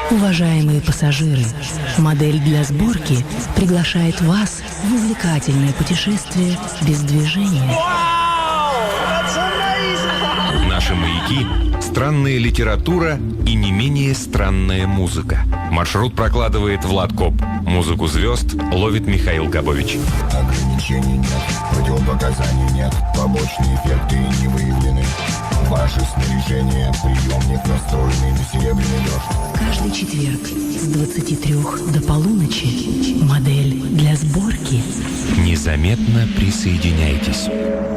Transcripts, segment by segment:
Уважаемые пассажиры, модель для сборки приглашает вас в увлекательное путешествие без движения. Наши маяки – странная литература и не менее странная музыка. Маршрут прокладывает Влад Коп. Музыку звезд ловит Михаил Габович. Ограничений нет, противопоказаний нет, побочные эффекты не выявлены. Ваше снаряжение, приемник настроенный на серебряный дождь. Каждый четверг с 23 до полуночи модель для сборки. Незаметно присоединяйтесь.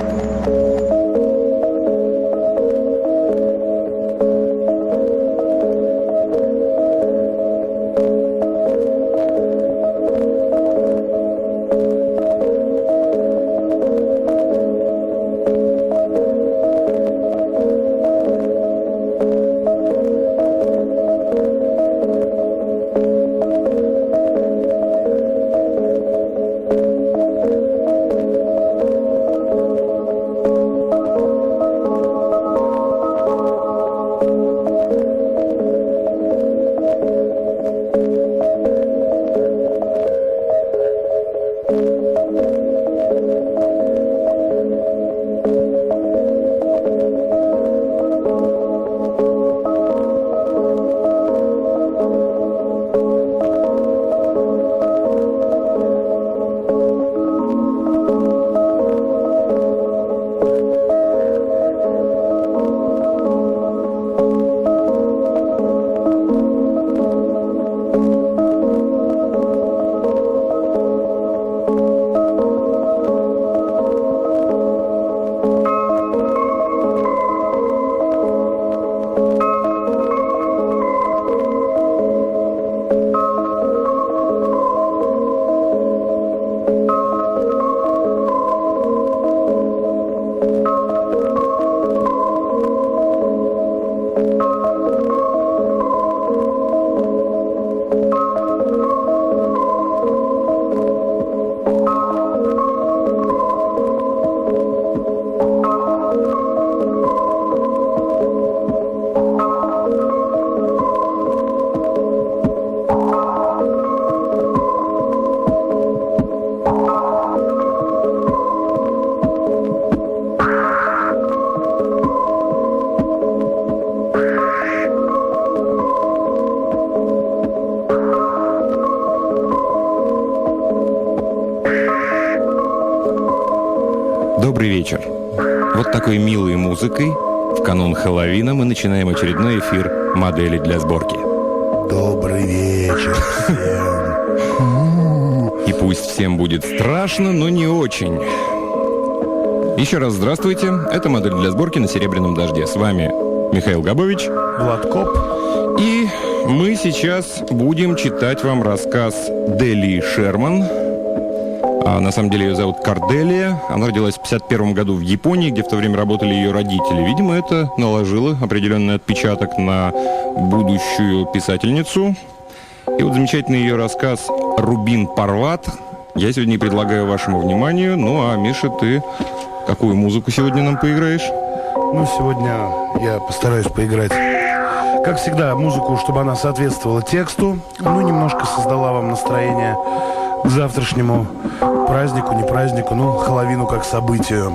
Добрый вечер. Вот такой милой музыкой в канун Хэллоуина мы начинаем очередной эфир «Модели для сборки». Добрый вечер всем. И пусть всем будет страшно, но не очень. Еще раз здравствуйте. Это «Модель для сборки» на «Серебряном дожде». С вами Михаил Габович. Влад Коп. И мы сейчас будем читать вам рассказ Делии Шерман. На самом деле ее зовут Корделия. Она родилась в 1951 году в Японии, где в то время работали ее родители. Видимо, это наложило определенный отпечаток на будущую писательницу. И вот замечательный ее рассказ «Рубин Парват» я сегодня и предлагаю вашему вниманию. Ну, а, Миша, ты какую музыку сегодня нам поиграешь? Ну, сегодня я постараюсь поиграть, как всегда, музыку, чтобы она соответствовала тексту. Ну, немножко создала вам настроение к завтрашнему празднику, не празднику, ну, Хэллоуину как событию.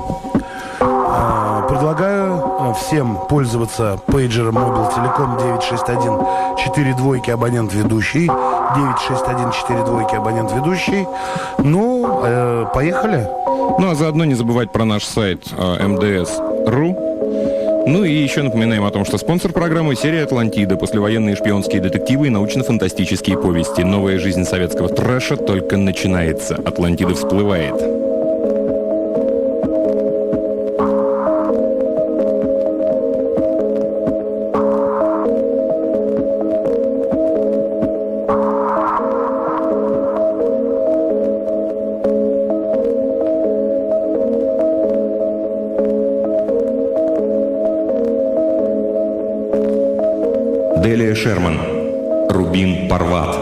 Предлагаю всем пользоваться пейджером Mobile Telecom 961-42 абонент ведущий. 961-42 абонент ведущий. Ну, поехали. Ну, а заодно не забывать про наш сайт mds.ru. Ну и еще напоминаем о том, что спонсор программы — серия «Атлантида». Послевоенные шпионские детективы и научно-фантастические повести. Новая жизнь советского трэша только начинается. «Атлантида» всплывает. Делия Шерман. Рубин Парват.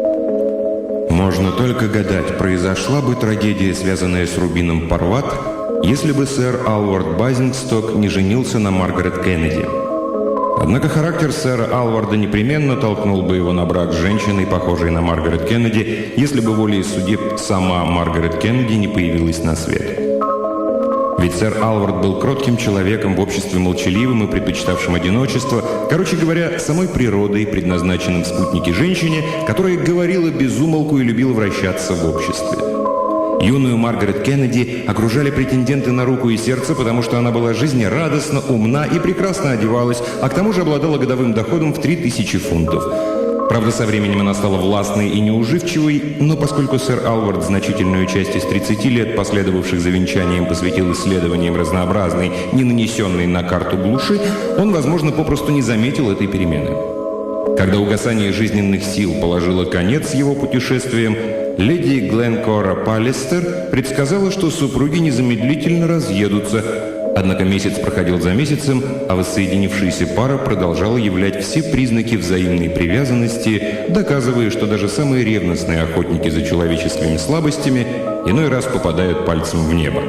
Можно только гадать, произошла бы трагедия, связанная с Рубином Парват, если бы сэр Алвард Базингсток не женился на Маргарет Кеннеди. Однако характер сэра Алварда непременно толкнул бы его на брак с женщиной, похожей на Маргарет Кеннеди, если бы волей судеб сама Маргарет Кеннеди не появилась на свет. Ведь сэр Алвард был кротким человеком, в обществе молчаливым и предпочитавшим одиночество, короче говоря, самой природой, предназначенным в спутнике женщине, которая говорила без умолку и любила вращаться в обществе. Юную Маргарет Кеннеди окружали претенденты на руку и сердце, потому что она была жизнерадостна, умна и прекрасно одевалась, а к тому же обладала годовым доходом в 3000 фунтов. Правда, со временем она стала властной и неуживчивой, но поскольку сэр Алвард значительную часть из 30 лет, последовавших за венчанием, посвятил исследованиям разнообразной, не нанесенной на карту глуши, он, возможно, попросту не заметил этой перемены. Когда угасание жизненных сил положило конец его путешествиям, леди Гленкора Паллистер предсказала, что супруги незамедлительно разъедутся. Однако месяц проходил за месяцем, а воссоединившаяся пара продолжала являть все признаки взаимной привязанности, доказывая, что даже самые ревностные охотники за человеческими слабостями иной раз попадают пальцем в небо.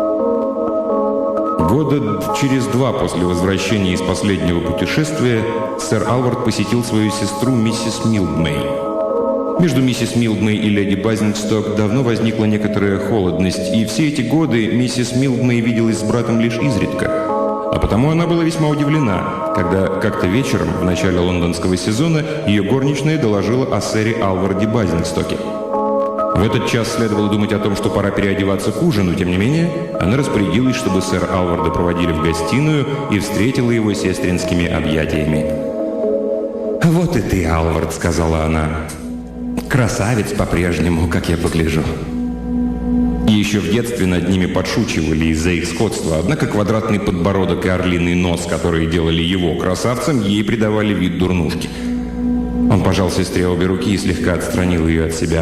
Года через 2 после возвращения из последнего путешествия сэр Алвард посетил свою сестру миссис Милдмей. Между миссис Милдмей и леди Базингсток давно возникла некоторая холодность, и все эти годы миссис Милдмей виделась с братом лишь изредка. А потому она была весьма удивлена, когда как-то вечером в начале лондонского сезона ее горничная доложила о сэре Алварде Базингстоке. В этот час следовало думать о том, что пора переодеваться к ужину, тем не менее, она распорядилась, чтобы сэра Алварда проводили в гостиную и встретила его сестринскими объятиями. «Вот и ты, Алвард», — сказала она. «Красавец по-прежнему, как я погляжу». И еще в детстве над ними подшучивали из-за их сходства, однако квадратный подбородок и орлиный нос, которые делали его красавцем, ей придавали вид дурнушки. Он пожал сестре обе руки и слегка отстранил ее от себя.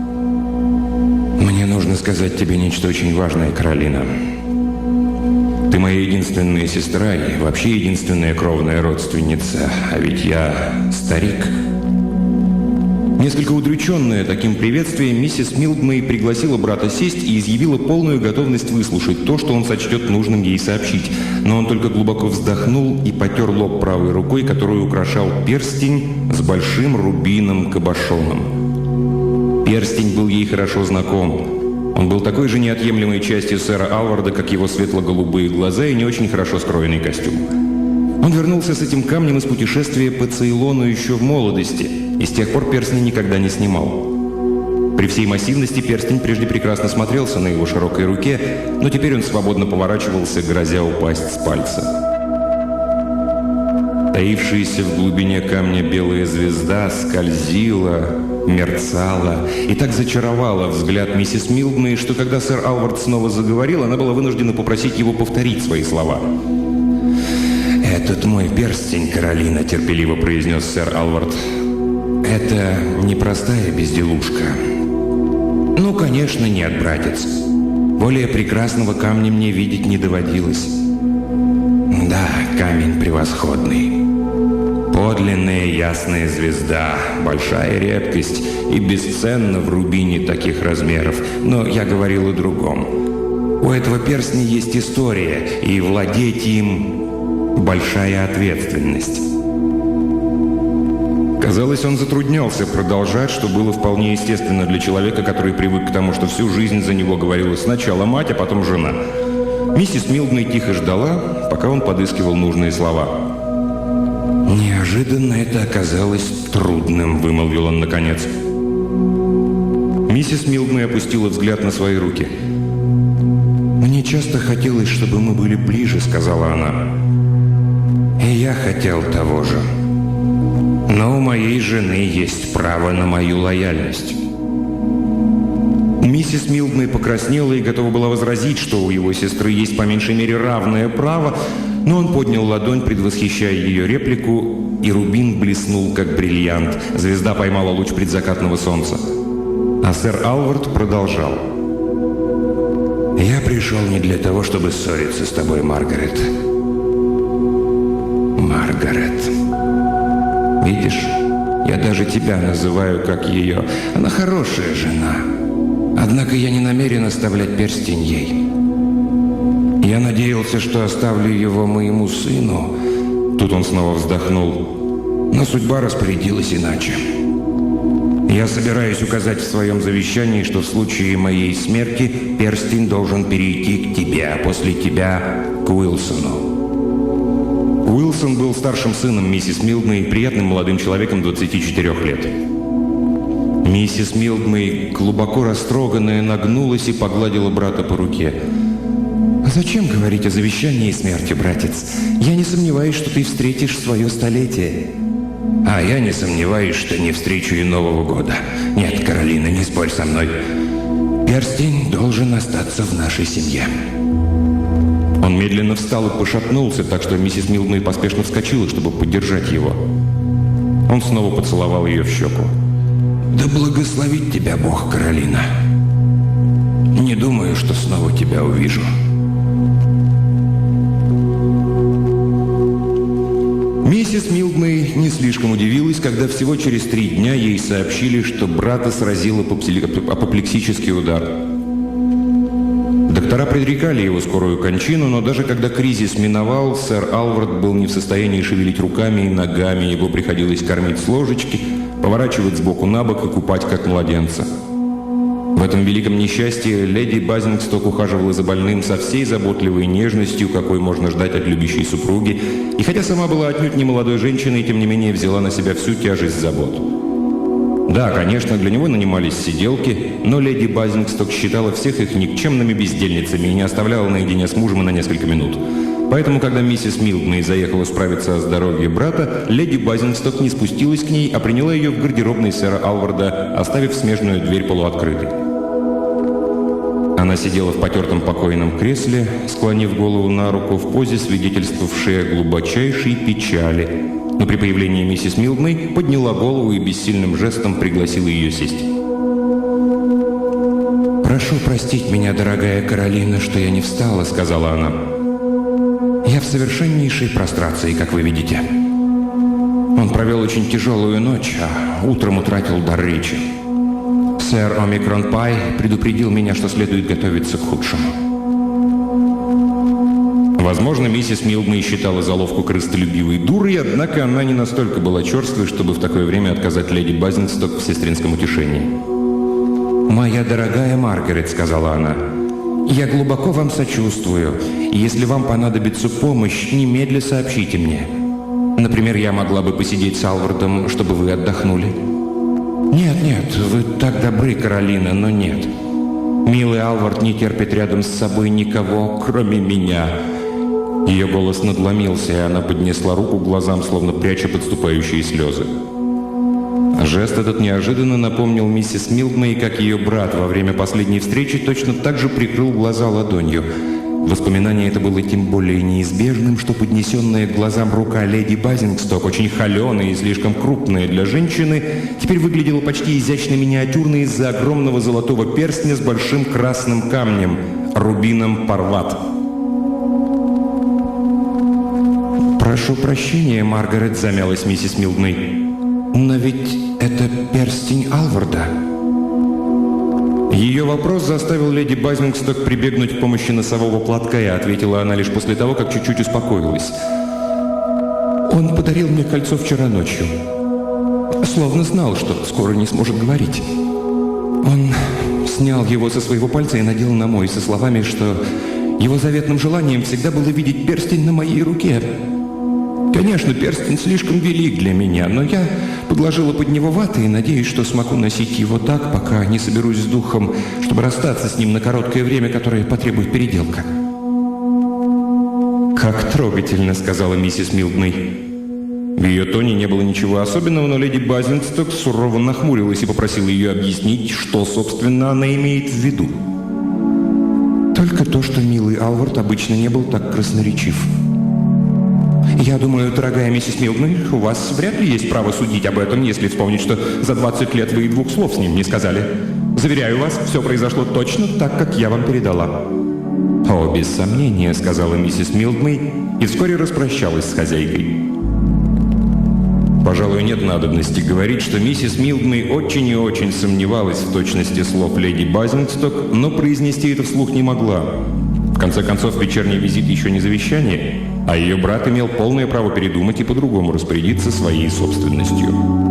«Мне нужно сказать тебе нечто очень важное, Каролина. Ты моя единственная сестра и вообще единственная кровная родственница, а ведь я старик». Несколько удрученная таким приветствием, миссис Милдмей пригласила брата сесть и изъявила полную готовность выслушать то, что он сочтет нужным ей сообщить. Но он только глубоко вздохнул и потер лоб правой рукой, которую украшал перстень с большим рубином-кабошоном. Перстень был ей хорошо знаком. Он был такой же неотъемлемой частью сэра Алварда, как его светло-голубые глаза и не очень хорошо скроенный костюм. Он вернулся с этим камнем из путешествия по Цейлону еще в молодости, и с тех пор перстень никогда не снимал. При всей массивности перстень прежде прекрасно смотрелся на его широкой руке, но теперь он свободно поворачивался, грозя упасть с пальца. Таившаяся в глубине камня белая звезда скользила, мерцала и так зачаровала взгляд миссис Милдмей, что когда сэр Алвард снова заговорил, она была вынуждена попросить его повторить свои слова. «Этот мой перстень, Каролина», — терпеливо произнес сэр Алвард. «Это непростая безделушка». «Ну, конечно, нет, братец. Более прекрасного камня мне видеть не доводилось». «Да, камень превосходный. Подлинная ясная звезда, большая редкость и бесценна в рубине таких размеров. Но я говорил о другом. У этого перстня есть история, и владеть им большая ответственность». Казалось, он затруднялся продолжать, что было вполне естественно для человека, который привык к тому, что всю жизнь за него говорила сначала мать, а потом жена. Миссис Милдмей тихо ждала, пока он подыскивал нужные слова. «Неожиданно это оказалось трудным», — вымолвил он наконец. Миссис Милдмей опустила взгляд на свои руки. «Мне часто хотелось, чтобы мы были ближе», — сказала она. «И я хотел того же. Но у моей жены есть право на мою лояльность». Миссис Милдмей покраснела и готова была возразить, что у его сестры есть по меньшей мере равное право, но он поднял ладонь, предвосхищая ее реплику, и рубин блеснул, как бриллиант. Звезда поймала луч предзакатного солнца. А сэр Алвард продолжал. «Я пришел не для того, чтобы ссориться с тобой, Маргарет. Маргарет. Видишь, я даже тебя называю как ее. Она хорошая жена. Однако я не намерен оставлять перстень ей. Я надеялся, что оставлю его моему сыну. Тут он снова вздохнул. Но судьба распорядилась иначе. Я собираюсь указать в своем завещании, что в случае моей смерти перстень должен перейти к тебе, а после тебя к Уилсону. Уилсон был старшим сыном миссис Милдмей, приятным молодым человеком 24 лет. Миссис Милдмей, глубоко растроганная, нагнулась и погладила брата по руке. «Зачем говорить о завещании и смерти, братец? Я не сомневаюсь, что ты встретишь свое столетие». «А я не сомневаюсь, что не встречу и Нового года. Нет, Каролина, не спорь со мной. Перстень должен остаться в нашей семье». Он медленно встал и пошатнулся, так что миссис Милдмей поспешно вскочила, чтобы поддержать его. Он снова поцеловал ее в щеку. «Да благословит тебя Бог, Каролина. Не думаю, что снова тебя увижу». Миссис Милдмей не слишком удивилась, когда всего через 3 дня ей сообщили, что брата сразил апоплексический удар. Доктора предрекали его скорую кончину, но даже когда кризис миновал, сэр Алвард был не в состоянии шевелить руками и ногами, его приходилось кормить с ложечки, поворачивать сбоку на бок и купать как младенца. В этом великом несчастье леди Базингсток ухаживала за больным со всей заботливой нежностью, какой можно ждать от любящей супруги, и хотя сама была отнюдь не молодой женщиной, тем не менее взяла на себя всю тяжесть забот. Да, конечно, для него нанимались сиделки, но леди Базингсток считала всех их никчемными бездельницами и не оставляла наедине с мужем на несколько минут. Поэтому, когда миссис Милдмей заехала справиться о здоровье брата, леди Базингсток не спустилась к ней, а приняла ее в гардеробной сэра Алварда, оставив смежную дверь полуоткрытой. Она сидела в потертом покойном кресле, склонив голову на руку в позе, свидетельствовавшей о глубочайшей печали. Но при появлении миссис Милдмей подняла голову и бессильным жестом пригласила ее сесть. «Прошу простить меня, дорогая Каролина, что я не встала», — сказала она. «Я в совершеннейшей прострации, как вы видите. Он провел очень тяжелую ночь, а утром утратил дар речи. Сэр Омикрон Пай предупредил меня, что следует готовиться к худшему». Возможно, миссис Милдмей считала заловку крыстолюбивой дурой, однако она не настолько была черствой, чтобы в такое время отказать леди Базингсток в сестринском утешении. «Моя дорогая Маргарет», — сказала она, — «я глубоко вам сочувствую, и если вам понадобится помощь, немедля сообщите мне. Например, я могла бы посидеть с Алвардом, чтобы вы отдохнули». «Нет, вы так добры, Каролина, но нет. Милый Алвард не терпит рядом с собой никого, кроме меня». Ее голос надломился, и она поднесла руку к глазам, словно пряча подступающие слезы. Жест этот неожиданно напомнил миссис Милдмей, как ее брат во время последней встречи точно так же прикрыл глаза ладонью. Воспоминание это было тем более неизбежным, что поднесенная к глазам рука леди Базингсток, очень холеная и слишком крупная для женщины, теперь выглядела почти изящно миниатюрной из-за огромного золотого перстня с большим красным камнем, рубином Парват. «Прошу прощения, Маргарет», — замялась миссис Милдмей. «Но ведь это перстень Алварда». Ее вопрос заставил леди Базингсток прибегнуть к помощи носового платка, и ответила она лишь после того, как чуть-чуть успокоилась. «Он подарил мне кольцо вчера ночью. Словно знал, что скоро не сможет говорить. Он снял его со своего пальца и надел на мой, со словами, что его заветным желанием всегда было видеть перстень на моей руке. Конечно, перстень слишком велик для меня, но я подложила под него ваты и надеюсь, что смогу носить его так, пока не соберусь с духом, чтобы расстаться с ним на короткое время, которое потребует переделка». «Как трогательно», — сказала миссис Милдмей. В ее тоне не было ничего особенного, но леди Базингсток сурово нахмурилась и попросила ее объяснить, что, собственно, она имеет в виду. «Только то, что милый Алвард обычно не был так красноречив. Я думаю, дорогая миссис Милдмей, у вас вряд ли есть право судить об этом, если вспомнить, что за 20 лет вы и 2 слов с ним не сказали. Заверяю вас, все произошло точно так, как я вам передала». «О, без сомнения», — сказала миссис Милдмей и вскоре распрощалась с хозяйкой. Пожалуй, нет надобности говорить, что миссис Милдмей очень и очень сомневалась в точности слов леди Базингсток, но произнести это вслух не могла. В конце концов, вечерний визит еще не завещание, а ее брат имел полное право передумать и по-другому распорядиться своей собственностью.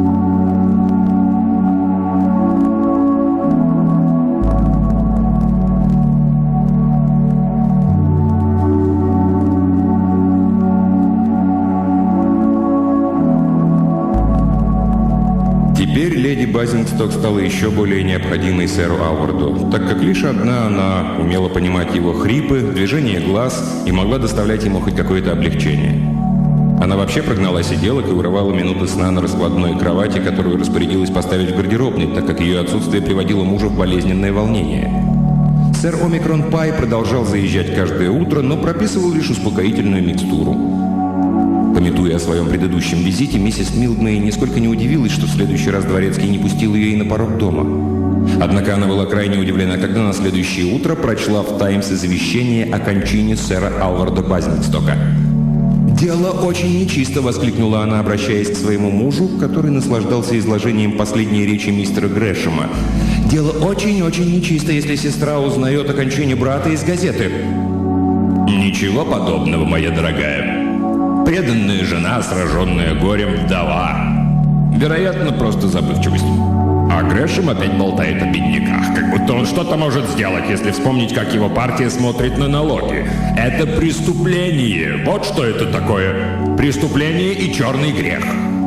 Теперь леди Базингсток стала еще более необходимой сэру Алварду, так как лишь одна она умела понимать его хрипы, движение глаз и могла доставлять ему хоть какое-то облегчение. Она вообще прогнала сиделок и урывала минуты сна на раскладной кровати, которую распорядилась поставить в гардеробной, так как ее отсутствие приводило мужа в болезненное волнение. Сэр Омикрон Пай продолжал заезжать каждое утро, но прописывал лишь успокоительную микстуру. Памятуя о своем предыдущем визите, миссис Милдмей нисколько не удивилась, что в следующий раз дворецкий не пустил ее и на порог дома. Однако она была крайне удивлена, когда на следующее утро прочла в «Таймс» извещение о кончине сэра Алварда Базингстока. «Дело очень нечисто!» — воскликнула она, обращаясь к своему мужу, который наслаждался изложением последней речи мистера Грэшема. «Дело очень-очень нечисто, если сестра узнает о кончине брата из газеты». «Ничего подобного, моя дорогая. Преданная жена, сраженная горем, вдова. Вероятно, просто забывчивость. А Грэшем опять болтает о бедняках, как будто он что-то может сделать, если вспомнить, как его партия смотрит на налоги. Это преступление. Вот что это такое. Преступление и черный грех».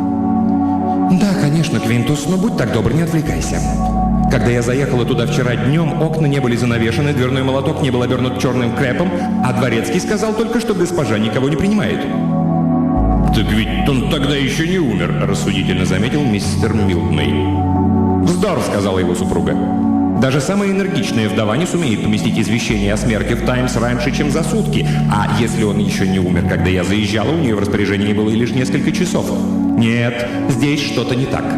«Да, конечно, Квинтус, но будь так добр, не отвлекайся. Когда я заехала туда вчера днем, окна не были занавешены, дверной молоток не был обернут черным крепом, а дворецкий сказал только, что госпожа никого не принимает». «Так ведь он тогда еще не умер», — рассудительно заметил мистер Милдмей. «Вздор», — сказала его супруга. «Даже самая энергичная вдова не сумеет поместить извещение о смерти в «Таймс» раньше, чем за сутки. А если он еще не умер, когда я заезжала, у нее в распоряжении было лишь несколько часов. Нет, здесь что-то не так».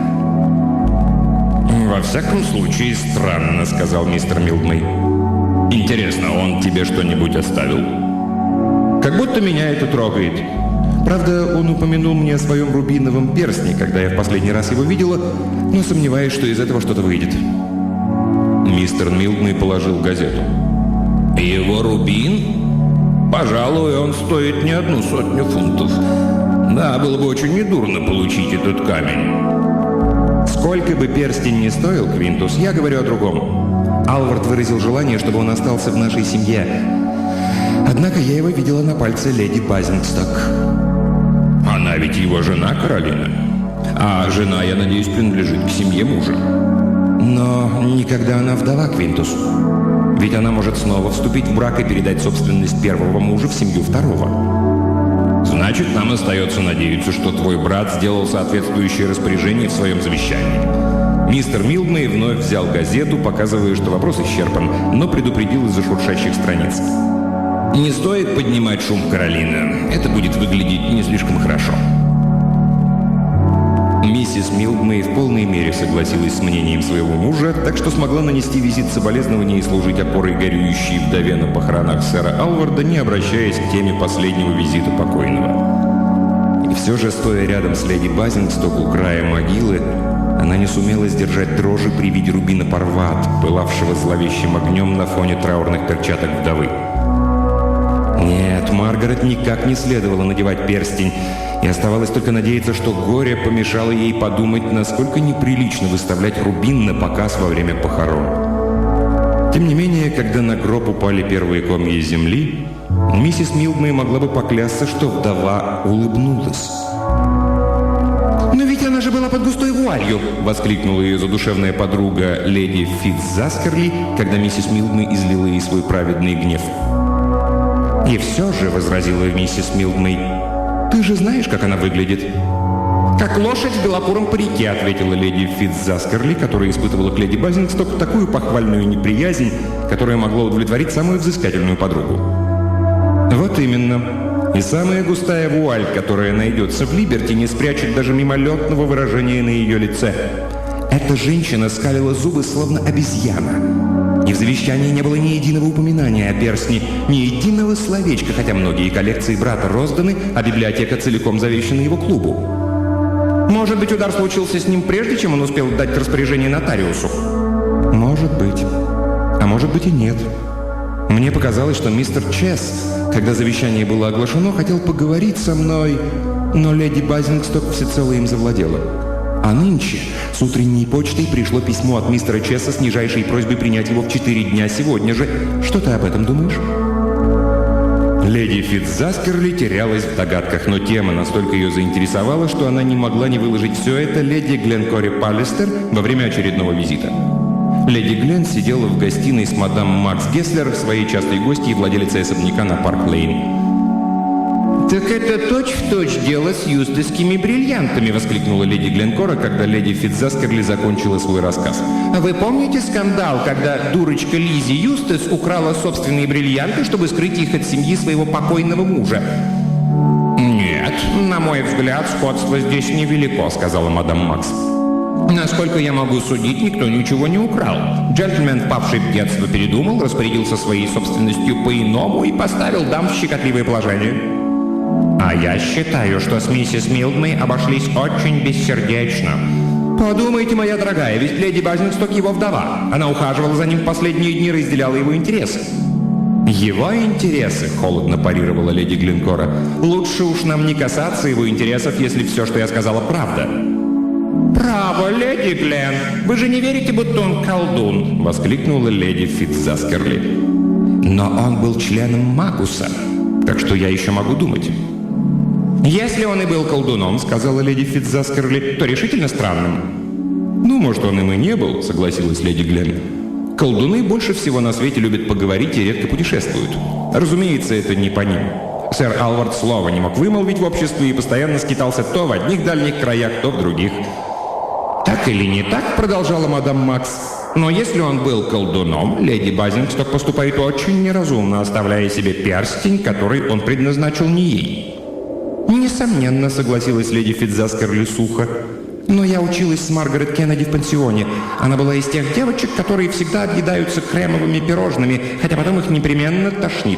«Во всяком случае, странно», — сказал мистер Милдмей. «Интересно, он тебе что-нибудь оставил?» «Как будто меня это трогает. Правда, он упомянул мне о своем рубиновом перстне, когда я в последний раз его видела, но сомневаюсь, что из этого что-то выйдет». Мистер Милдмей положил газету. «Его рубин? Пожалуй, он стоит не 100 фунтов. Да, было бы очень недурно получить этот камень». «Сколько бы перстень ни стоил, Квинтус, я говорю о другом. Алвард выразил желание, чтобы он остался в нашей семье. Однако я его видела на пальце леди Базингсток». «Она ведь его жена, Каролина. А жена, я надеюсь, принадлежит к семье мужа». «Но никогда она вдова, Квинтус. Ведь она может снова вступить в брак и передать собственность первого мужа в семью второго». «Значит, нам остается надеяться, что твой брат сделал соответствующее распоряжение в своем завещании». Мистер Милдмей вновь взял газету, показывая, что вопрос исчерпан, но предупредил из-за шуршащих страниц. «Не стоит поднимать шум, Каролина. Это будет выглядеть не слишком хорошо». Миссис Милдмей в полной мере согласилась с мнением своего мужа, так что смогла нанести визит соболезнования и служить опорой горюющей вдове на похоронах сэра Алварда, не обращаясь к теме последнего визита покойного. И все же, стоя рядом с леди Базингсток у края могилы, она не сумела сдержать дрожи при виде рубина Парват, пылавшего зловещим огнем на фоне траурных перчаток вдовы. Нет, Маргарет никак не следовало надевать перстень, и оставалось только надеяться, что горе помешало ей подумать, насколько неприлично выставлять рубин на показ во время похорон. Тем не менее, когда на гроб упали первые комья земли, миссис Милдмей могла бы поклясться, что вдова улыбнулась. «Но ведь она же была под густой вуалью!» — воскликнула ее задушевная подруга леди Фитцзаскерли, когда миссис Милдмей излила ей свой праведный гнев. «И все же», — возразила миссис Милдмей, — «ты же знаешь, как она выглядит». «Как лошадь в белокуром парике», — ответила леди Фитцзаскерли, которая испытывала к леди Базингсток такую похвальную неприязнь, которая могла удовлетворить самую взыскательную подругу. «Вот именно. И самая густая вуаль, которая найдется в Либерти, не спрячет даже мимолетного выражения на ее лице. Эта женщина скалила зубы, словно обезьяна. И в завещании не было ни единого упоминания о перстне, ни единого словечка, хотя многие коллекции брата розданы, а библиотека целиком завещана его клубу. Может быть, удар случился с ним прежде, чем он успел дать распоряжение нотариусу? Может быть. А может быть и нет. Мне показалось, что мистер Чес, когда завещание было оглашено, хотел поговорить со мной, но леди Базингсток всецело им завладела. А нынче с утренней почтой пришло письмо от мистера Чеса с нижайшей просьбой принять его в 4 дня сегодня же. Что ты об этом думаешь? Леди Фитцзаскерли терялась в догадках, но тема настолько ее заинтересовала, что она не могла не выложить все это леди Гленкоре Паллистер во время очередного визита. Леди Глен сидела в гостиной с мадам Макс Гесслер, своей частой гостьей и владелицей особняка на Парк-Лейн. «Так это точь-в-точь дело с юстовскими бриллиантами!» — воскликнула леди Гленкора, когда леди Фитцзаскерли закончила свой рассказ. «А вы помните скандал, когда дурочка Лиззи Юстас украла собственные бриллианты, чтобы скрыть их от семьи своего покойного мужа?» «Нет, на мой взгляд, сходство здесь невелико», — сказала мадам Макс. «Насколько я могу судить, никто ничего не украл. Джентльмен, впавший в детство, передумал, распорядился своей собственностью по-иному и поставил дам в щекотливое положение. А я считаю, что с миссис Милдмей обошлись очень бессердечно. Подумайте, моя дорогая, ведь леди Базингсток его вдова. Она ухаживала за ним в последние дни, разделяла его интересы». «Его интересы?» — холодно парировала леди Гленкора. «Лучше уж нам не касаться его интересов, если все, что я сказала, правда». «Право, леди Глен, вы же не верите, будто он колдун!» — воскликнула леди Фитцзаскерли. «Но он был членом Магуса, так что я еще могу думать». «Если он и был колдуном, — сказала леди Фитцзаскерли, — то решительно странным». «Ну, может, он им и не был, — согласилась леди Глен. Колдуны больше всего на свете любят поговорить и редко путешествуют. Разумеется, это не по ним. Сэр Алвард слова не мог вымолвить в обществе и постоянно скитался то в одних дальних краях, то в других». «Так или не так, — продолжала мадам Макс, — но если он был колдуном, леди Базингсток поступает очень неразумно, оставляя себе перстень, который он предназначил не ей». «Несомненно, — согласилась леди Фитцзаскерли сухо, — но я училась с Маргарет Кеннеди в пансионе. Она была из тех девочек, которые всегда объедаются кремовыми пирожными, хотя потом их непременно тошнит».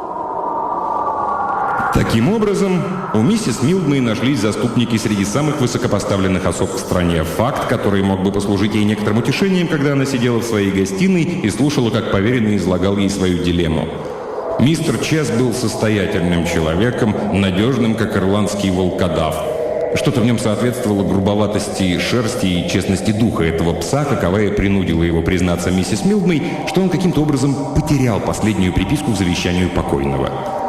Таким образом, у миссис Милдмей нашлись заступники среди самых высокопоставленных особ в стране. Факт, который мог бы послужить ей некоторым утешением, когда она сидела в своей гостиной и слушала, как поверенный излагал ей свою дилемму. Мистер Чес был состоятельным человеком, надежным, как ирландский волкодав. Что-то в нем соответствовало грубоватости шерсти и честности духа этого пса, каковая принудила его признаться миссис Милдмей, что он каким-то образом потерял последнюю приписку к завещанию покойного.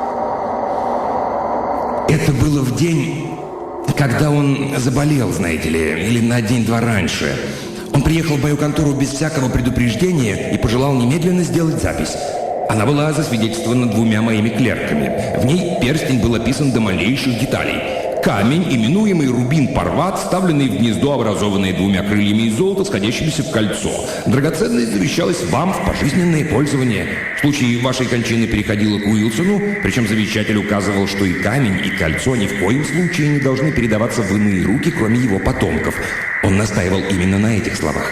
«Это было в день, когда он заболел, знаете ли, или на день-два раньше. Он приехал в мою контору без всякого предупреждения и пожелал немедленно сделать запись. Она была засвидетельствована 2 моими клерками. В ней перстень был описан до малейших деталей. Камень, именуемый рубин парват, вставленный в гнездо, образованное 2 крыльями из золота, сходящимися в кольцо. Драгоценность завещалась вам в пожизненное пользование. В случае вашей кончины переходила к Уилсону, причем завещатель указывал, что и камень, и кольцо ни в коем случае не должны передаваться в иные руки, кроме его потомков. Он настаивал именно на этих словах».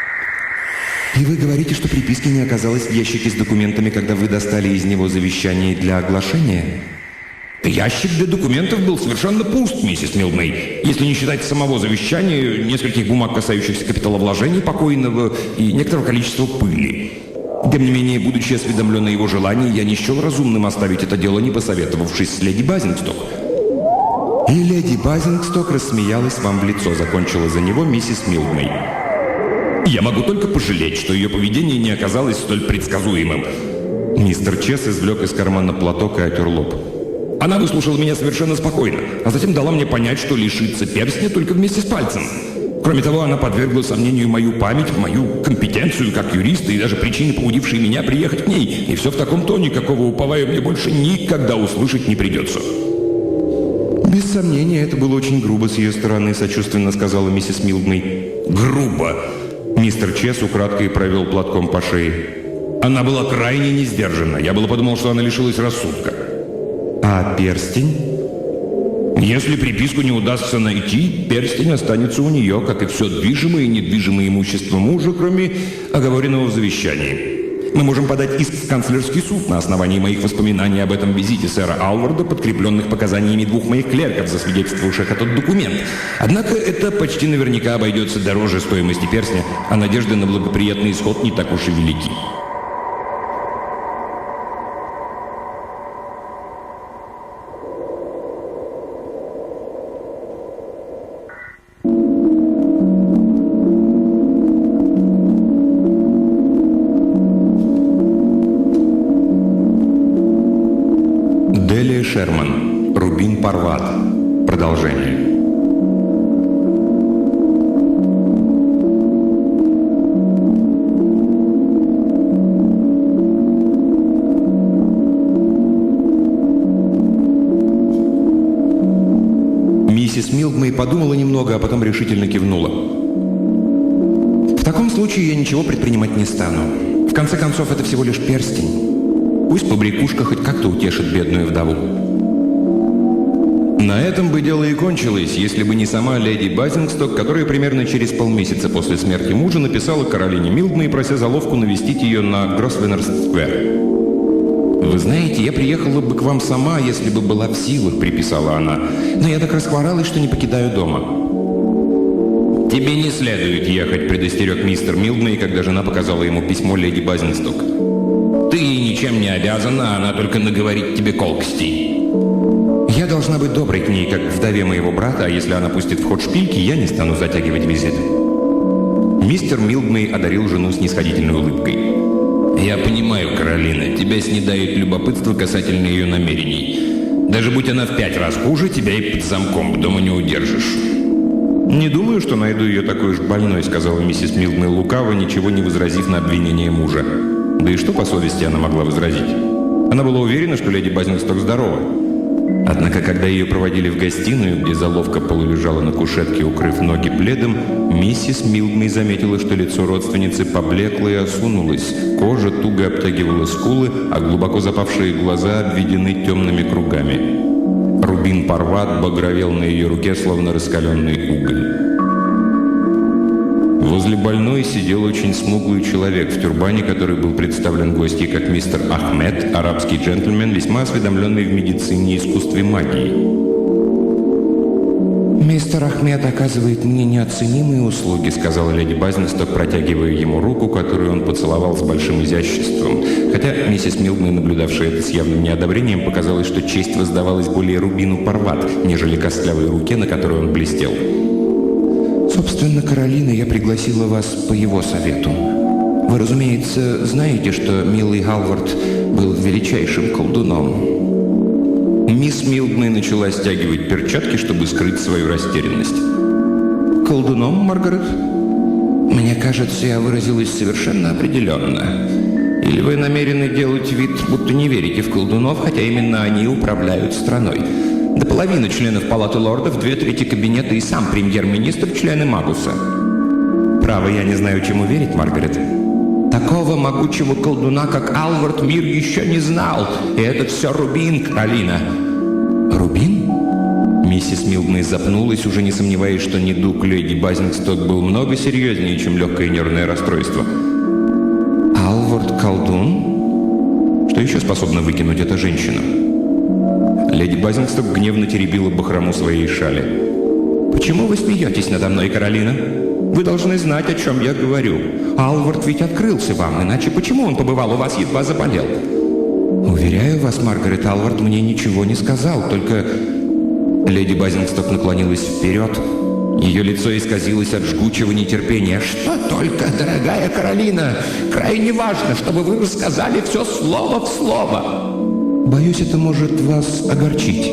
«И вы говорите, что приписки не оказалось в ящике с документами, когда вы достали из него завещание для оглашения?» «Ящик для документов был совершенно пуст, миссис Милдмей, если не считать самого завещания, нескольких бумаг, касающихся капиталовложений покойного и некоторого количества пыли. Тем не менее, будучи осведомлен о его желании, я не счел разумным оставить это дело, не посоветовавшись с леди Базингсток». «И леди Базингсток рассмеялась вам в лицо», — закончила за него миссис Милдмей. «Я могу только пожалеть, что ее поведение не оказалось столь предсказуемым». Мистер Чес извлек из кармана платок и отер лоб. «Она выслушала меня совершенно спокойно, а затем дала мне понять, что лишится перстня только вместе с пальцем. Кроме того, она подвергла сомнению мою память, мою компетенцию как юриста и даже причины, побудившие меня приехать к ней. И все в таком тоне, какого, уповаю, мне больше никогда услышать не придется». «Без сомнения, это было очень грубо с ее стороны», — сочувственно сказала миссис Милдмей. «Грубо!» Мистер Чес украдкой провел платком по шее. «Она была крайне не сдержана. Я было подумал, что она лишилась рассудка». «А перстень?» «Если приписку не удастся найти, перстень останется у нее, как и все движимое и недвижимое имущество мужа, кроме оговоренного в завещании. Мы можем подать иск в канцлерский суд на основании моих воспоминаний об этом визите сэра Алварда, подкрепленных показаниями 2 моих клерков, засвидетельствовавших этот документ. Однако это почти наверняка обойдется дороже стоимости перстня, а надежды на благоприятный исход не так уж и велики». Корделия Шерман. Рубин Парват. Продолжение. Миссис Милдмей подумала немного, а потом решительно кивнула. «В таком случае я ничего предпринимать не стану. В конце концов, это всего лишь перстень. Пусть побрякушка хоть как-то утешит бедную вдову». На этом бы дело и кончилось, если бы не сама леди Базингсток, которая примерно через полмесяца после смерти мужа написала Каролине Милдмей, прося заловку навестить ее на Гросвеннер-сквер. «Вы знаете, я приехала бы к вам сама, если бы была в силах», — приписала она. «Но я так расхворалась, что не покидаю дома». «Тебе не следует ехать», — предостерег мистер Милдмей, когда жена показала ему письмо леди Базингсток. «Ты ей ничем не обязана, она только наговорит тебе колкостей». «Я должна быть доброй к ней, как к вдове моего брата, а если она пустит в ход шпильки, я не стану затягивать визит». Мистер Милдмей одарил жену снисходительной улыбкой. «Я понимаю, Каролина, тебя снедает любопытство касательно ее намерений. Даже будь она в 5 раз хуже, тебя и под замком дома не удержишь». «Не думаю, что найду ее такой уж больной», — сказала миссис Милдмей лукаво, ничего не возразив на обвинение мужа. Да и что по совести она могла возразить? Она была уверена, что леди Базингсток здорова. Однако, когда ее проводили в гостиную, где заловка полулежала на кушетке, укрыв ноги пледом, миссис Милдмей заметила, что лицо родственницы поблекло и осунулось, кожа туго обтягивала скулы, а глубоко запавшие глаза обведены темными кругами. Рубин Парват багровел на ее руке, словно раскаленный уголь. Возле больной сидел очень смуглый человек в тюрбане, который был представлен гостьей как мистер Ахмед, арабский джентльмен, весьма осведомленный в медицине и искусстве магии. «Мистер Ахмед оказывает мне неоценимые услуги», — сказала леди Базингсток, протягивая ему руку, которую он поцеловал с большим изяществом. Хотя миссис Милдмей, наблюдавшая это с явным неодобрением, показалось, что честь воздавалась более Рубину Парват, нежели костлявой руке, на которой он блестел. «Собственно, Каролина, я пригласила вас по его совету. Вы, разумеется, знаете, что милый Халвард был величайшим колдуном». Мисс Милдмей начала стягивать перчатки, чтобы скрыть свою растерянность. «Колдуном, Маргарет?» «Мне кажется, я выразилась совершенно определенно. Или вы намерены делать вид, будто не верите в колдунов, хотя именно они управляют страной? До половины членов Палаты лордов, 2/3 кабинета и сам премьер-министр члены Магуса». «Право, я не знаю, чему верить, Маргарет». «Такого могучего колдуна, как Алвард, мир еще не знал. И это все Рубин, Каролина». «Рубин?» Миссис Милдмей запнулась, уже не сомневаясь, что недуг леди Базингсток был много серьезнее, чем легкое нервное расстройство. «Алвард колдун? Что еще способно выкинуть эта женщина?» Леди Базингсток гневно теребила бахрому своей шали. «Почему вы смеетесь надо мной, Каролина? Вы должны знать, о чем я говорю. Алвард ведь открылся вам, иначе почему он побывал у вас, едва заболел?» «Уверяю вас, Маргарет, Алвард мне ничего не сказал, только...» Леди Базингсток наклонилась вперед. Ее лицо исказилось от жгучего нетерпения. «Что только, дорогая Каролина, крайне важно, чтобы вы рассказали все слово в слово». «Боюсь, это может вас огорчить».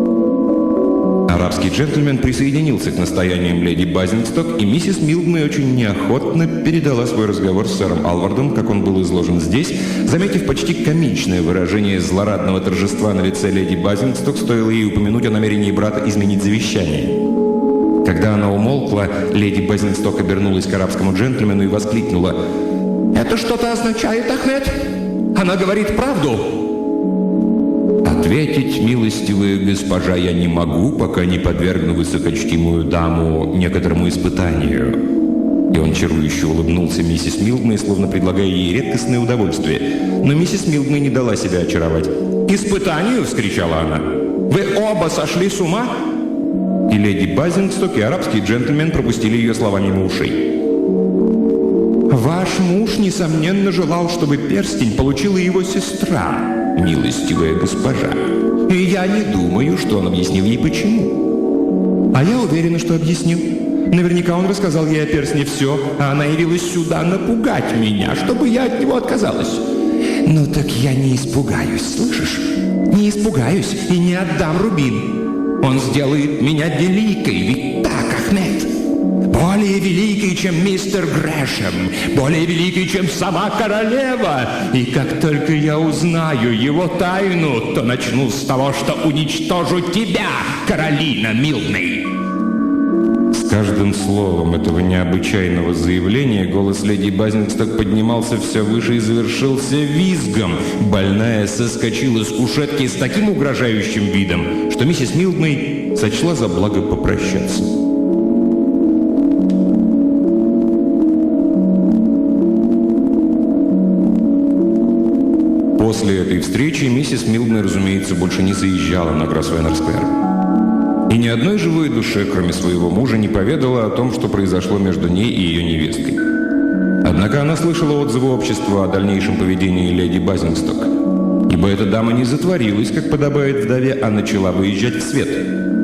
Арабский джентльмен присоединился к настояниям леди Базингсток, и миссис Милдмей очень неохотно передала свой разговор с сэром Алвардом, как он был изложен здесь, заметив почти комичное выражение злорадного торжества на лице леди Базингсток, стоило ей упомянуть о намерении брата изменить завещание. Когда она умолкла, леди Базингсток обернулась к арабскому джентльмену и воскликнула: «Это что-то означает, Ахмед? Она говорит правду?» «Ответить, милостивая госпожа, я не могу, пока не подвергну высокочтимую даму некоторому испытанию». И он чарующе улыбнулся миссис Милдмей, словно предлагая ей редкостное удовольствие. Но миссис Милдмей не дала себя очаровать. «Испытанию?» — вскричала она. «Вы оба сошли с ума?» И леди Базингсток, и арабский джентльмен пропустили ее слова мимо ушей. «Ваш муж, несомненно, желал, чтобы перстень получила его сестра, милостивая госпожа. И я не думаю, что он объяснил ей почему. А я уверена, что объяснил. Наверняка он рассказал ей о перстне все, а она явилась сюда напугать меня, чтобы я от него отказалась. Ну так я не испугаюсь, слышишь? Не испугаюсь и не отдам рубин. Он сделает меня великой, ведь так, Ахмед? Более великой, чем мистер Грэшем, более великой, чем сама королева. И как только я узнаю его тайну, то начну с того, что уничтожу тебя, Каролина Милдней. С каждым словом этого необычайного заявления голос леди Базингсток поднимался все выше и завершился визгом. Больная соскочила с кушетки с таким угрожающим видом, что миссис Милдней сочла за благо попрощаться. После этой встречи миссис Милдней, разумеется, больше не заезжала на Гросвеннер-сквер. И ни одной живой душе, кроме своего мужа, не поведала о том, что произошло между ней и ее невесткой. Однако она слышала отзывы общества о дальнейшем поведении леди Базингсток, ибо эта дама не затворилась, как подобает вдове, а начала выезжать в свет.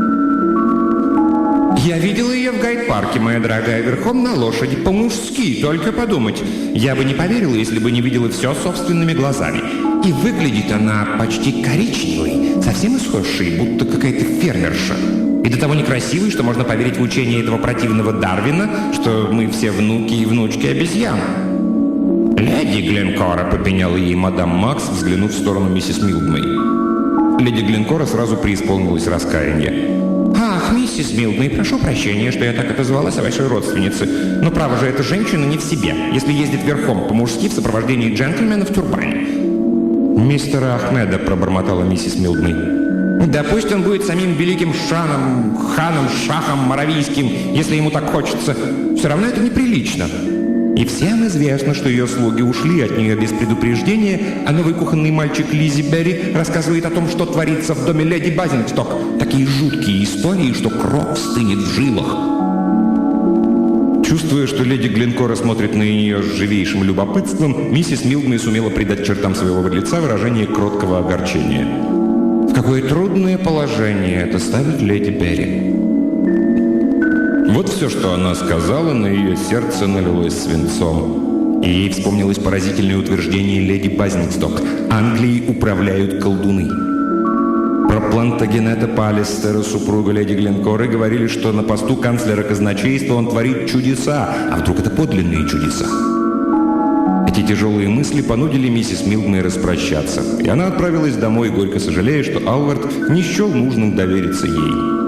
Я видела ее в гайд-парке, моя дорогая, верхом на лошади, по-мужски, только подумать. Я бы не поверила, если бы не видела все собственными глазами. И выглядит она почти коричневой, совсем исхожей, будто какая-то фермерша. И до того некрасивой, что можно поверить в учение этого противного Дарвина, что мы все внуки и внучки обезьян. «Леди Гленкора», — попеняла ей мадам Макс, взглянув в сторону миссис Милдней. Леди Гленкора сразу преисполнилась раскаяния. «Ах, миссис Милдней, прошу прощения, что я так отозвалась о вашей родственнице. Но, право же, эта женщина не в себе, если ездит верхом по-мужски в сопровождении джентльмена в тюрбане». «Мистера Ахмеда», — пробормотала миссис Милдней. «Да пусть он будет самим великим ханом, шахом моравийским, если ему так хочется. Все равно это неприлично». И всем известно, что ее слуги ушли от нее без предупреждения, а новый кухонный мальчик Лиззи Берри рассказывает о том, что творится в доме леди Базингсток. Такие жуткие истории, что кровь стынет в жилах. Чувствуя, что леди Гленкора смотрит на нее с живейшим любопытством, миссис Милдней сумела придать чертам своего лица выражение кроткого огорчения. В какое трудное положение это ставит леди Берри. Вот все, что она сказала, на ее сердце налилось свинцом. И ей вспомнилось поразительное утверждение леди Базингсток: Англией управляют колдуны. Про Плантагенета Паллистера, супруга леди Гленкоры, говорили, что на посту канцлера казначейства он творит чудеса. А вдруг это подлинные чудеса? Эти тяжелые мысли понудили миссис Милдней распрощаться. И она отправилась домой, горько сожалея, что Алвард не счел нужным довериться ей.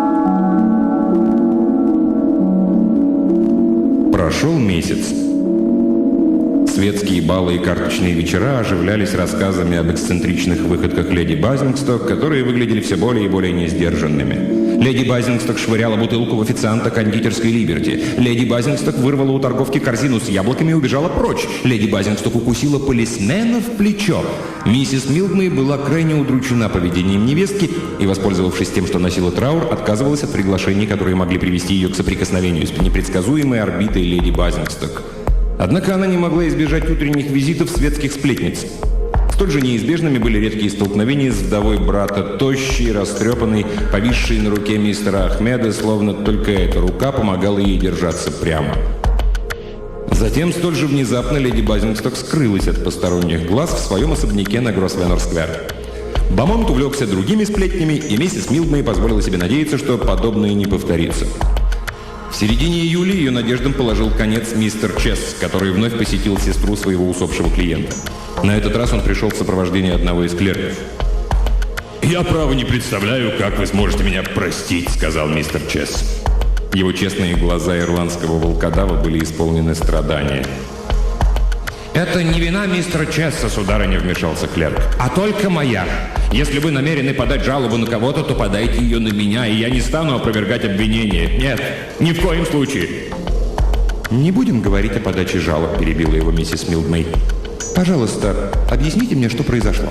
Прошел месяц. Светские балы и карточные вечера оживлялись рассказами об эксцентричных выходках леди Базингсток, которые выглядели все более и более несдержанными. Леди Базингсток швыряла бутылку в официанта кондитерской Либерти. Леди Базингсток вырвала у торговки корзину с яблоками и убежала прочь. Леди Базингсток укусила полисмена в плечо. Миссис Милдней была крайне удручена поведением невестки и, воспользовавшись тем, что носила траур, отказывалась от приглашений, которые могли привести ее к соприкосновению с непредсказуемой орбитой леди Базингсток. Однако она не могла избежать утренних визитов светских сплетниц. Столь же неизбежными были редкие столкновения с вдовой брата, тощей, растрепанной, повисшей на руке мистера Ахмеда, словно только эта рука помогала ей держаться прямо. Затем, столь же внезапно, леди Базингсток скрылась от посторонних глаз в своем особняке на Гросвеннер-сквер. Бамонт увлекся другими сплетнями, и миссис Милдней позволила себе надеяться, что подобное не повторится. В середине июля ее надеждам положил конец мистер Чесс, который вновь посетил сестру своего усопшего клиента. На этот раз он пришел в сопровождении одного из клерков. «Я, право, не представляю, как вы сможете меня простить», — сказал мистер Чесс. Его честные глаза ирландского волкодава были исполнены страдания. «Это не вина мистера Чесса, сударыня», — вмешался клерк, — «а только моя. Если вы намерены подать жалобу на кого-то, то подайте ее на меня, и я не стану опровергать обвинение. Нет, ни в коем случае». «Не будем говорить о подаче жалоб», — перебила его миссис Милдней. «Пожалуйста, объясните мне, что произошло».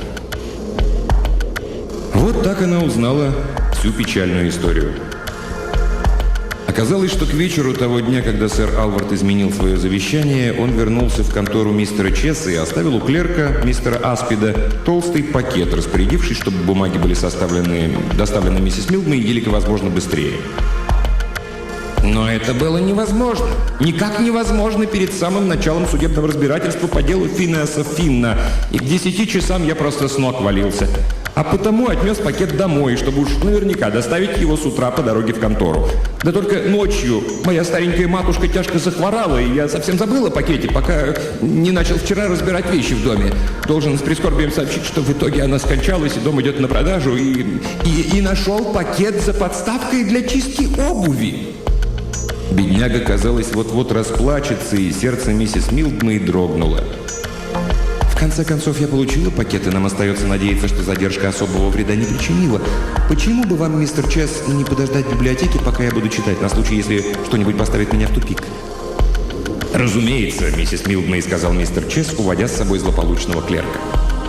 Вот так она узнала всю печальную историю. Оказалось, что к вечеру того дня, когда сэр Алвард изменил свое завещание, он вернулся в контору мистера Чесса и оставил у клерка, мистера Аспида, толстый пакет, распорядившись, чтобы бумаги были доставлены миссис Милдней елико возможно быстрее. Но это было невозможно. Никак невозможно перед самым началом судебного разбирательства по делу Финеаса Финна. И к 10 часам я просто с ног валился. А потому отнес пакет домой, чтобы уж наверняка доставить его с утра по дороге в контору. Да только ночью моя старенькая матушка тяжко захворала, и я совсем забыл о пакете, пока не начал вчера разбирать вещи в доме. Должен с прискорбием сообщить, что в итоге она скончалась, и дом идет на продажу, и нашел пакет за подставкой для чистки обуви. Бедняга, казалось, вот-вот расплачется, и сердце миссис Милдмей дрогнуло. В конце концов, я получила пакет, и нам остается надеяться, что задержка особого вреда не причинила. Почему бы вам, мистер Чесс, не подождать в библиотеке, пока я буду читать, на случай, если что-нибудь поставит меня в тупик? «Разумеется, миссис Милдмей», — сказал мистер Чесс, уводя с собой злополучного клерка.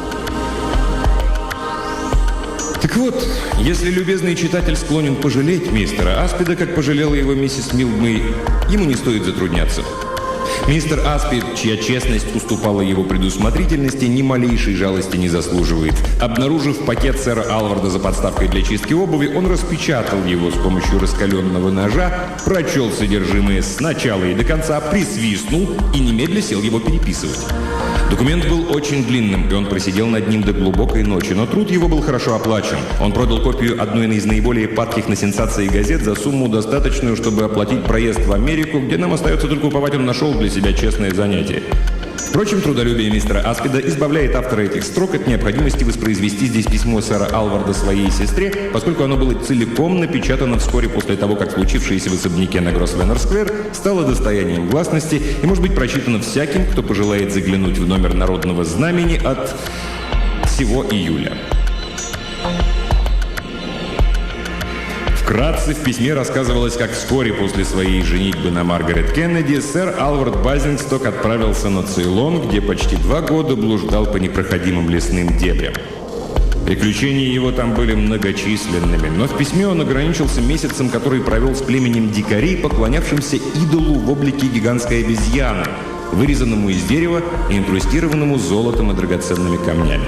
Так вот, если любезный читатель склонен пожалеть мистера Аспида, как пожалела его миссис Милдмей, ему не стоит затрудняться. Мистер Аспид, чья честность уступала его предусмотрительности, ни малейшей жалости не заслуживает. Обнаружив пакет сэра Алварда за подставкой для чистки обуви, он распечатал его с помощью раскаленного ножа, прочел содержимое с начала и до конца, присвистнул и немедля сел его переписывать. Документ был очень длинным, и он просидел над ним до глубокой ночи, но труд его был хорошо оплачен. Он продал копию одной из наиболее падких на сенсации газет за сумму, достаточную, чтобы оплатить проезд в Америку, где нам остается только уповать, он нашел для себя честное занятие. Впрочем, трудолюбие мистера Аспида избавляет автора этих строк от необходимости воспроизвести здесь письмо сэра Алварда своей сестре, поскольку оно было целиком напечатано вскоре после того, как случившееся в особняке на Гросвеннер-сквер стало достоянием гласности и может быть прочитано всяким, кто пожелает заглянуть в номер «Народного знамени» от сего июля. Вкратце в письме рассказывалось, как вскоре после своей женитьбы на Маргарет Кеннеди сэр Алвард Базингсток отправился на Цейлон, где почти 2 года блуждал по непроходимым лесным дебрям. Приключения его там были многочисленными, но в письме он ограничился месяцем, который провел с племенем дикарей, поклонявшимся идолу в облике гигантской обезьяны, вырезанному из дерева и инкрустированному золотом и драгоценными камнями.